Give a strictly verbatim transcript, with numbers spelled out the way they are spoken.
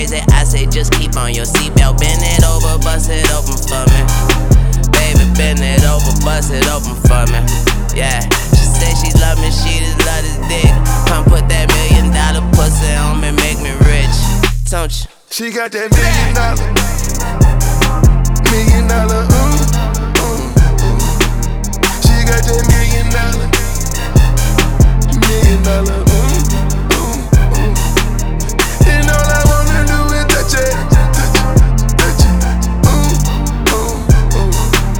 I say just keep on your seatbelt, bend it over, bust it open for me. Baby, bend it over, bust it open for me. Yeah, she say she love me, she just love this dick. Come put that million dollar pussy on me, make me rich. Don't you? She got that million dollar.